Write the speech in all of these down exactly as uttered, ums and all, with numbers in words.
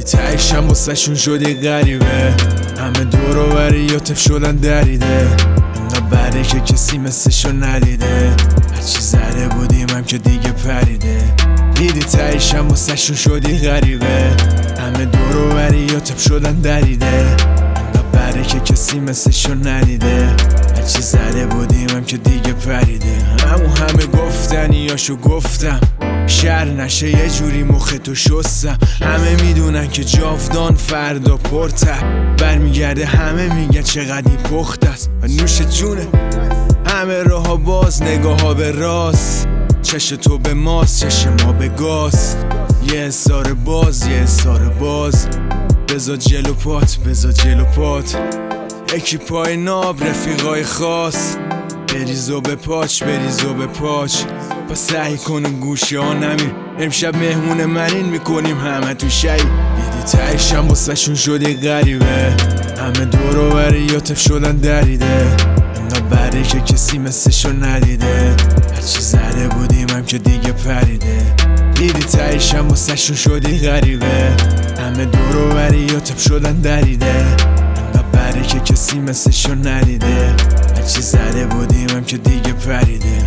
دیدی تایشم واسه شون شدی غریبه، همه دور و بریاتف شدن دریده، انقدر بره که کسی مثلشو ندیده، هرچی زده بودیم هم که دیگه پریده. دیدی تایشم واسه شون شدی غریبه، همه دور و بریاتف شدن دریده، انقدر بره که کسی مثلشو ندیده، هرچی زده بودیم هم که دیگه پریده. همون همه گفتنیاشو گفتم شر نشه یه جوری مخ تو شستم، همه میدونن که جاودان فردا پرته برمیگرده، همه میگن چقدر این پخت است و نوش جونه، همه راه ها باز نگاه ها به راست، چش تو به ماست چش ما به گاز، یه اصار باز یه اصار باز، بزا جلو پات بزا جلو پات، یکی پای ناب رفیقای خاص، بریزو به پاچ بریزو به پاچ، پس سعی کنم گوشه ها نمیر، امشب مهمون منین میکنیم همه تو شایی. دیدی تایشم واسه شون شدی غریبه، همه دور و بریاتف شدن دریده، انقدر بره که کسی مثلشو ندیده، هرچی زده بودیم هم که دیگه پریده. دیدی تایشم واسه شون شدی غریبه، همه دور و بریاتف شدن دریده، بره که کسی مثلشو ندیده، هرچی زده بودیم هم که دیگه پریده.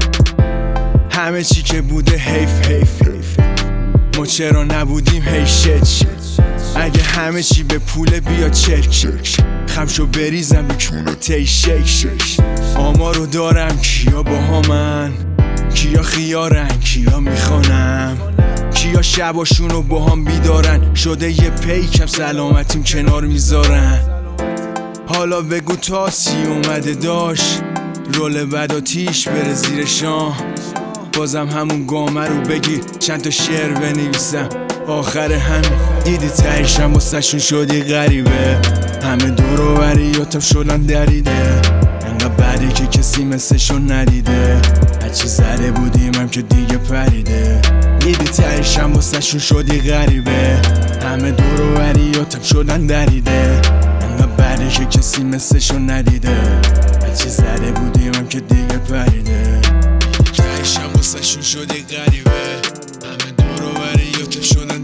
همه چی که بوده حیف حیف حیف، ما چرا نبودیم هی شت شت، اگه همه چی به پول بیا چک چک، خمشو بریزم بکونه تی شک شک، آمارو دارم کیا با من، کیا خیارن کیا میخوانم، کیا شباشونو با هم بیدارن، شده یه پیکم سلامتیم کنار میذارن. حالا بگو تاسی اومده داشت رول بد آتیش بره زیر شاه، بازم همون گامه رو بگیر چند تا شعر بنویسم آخر همین. دیدی تایشم واسه شون شدی غریبه، همه دور و بریاتف شدن دریده، انقدر بده که کسی مثلشو ندیده، هرچی زده بودیم هم که دیگه پریده. دیدی تایشم واسه شون شدی غریبه، همه دور و بریاتف شدن دریده، بره که کسی مثلشو ندیده، هرچی زده بودیم هم که دیگه پریده. تایشم واسه شون شدی غریبه، همه دور و بریاتف شدن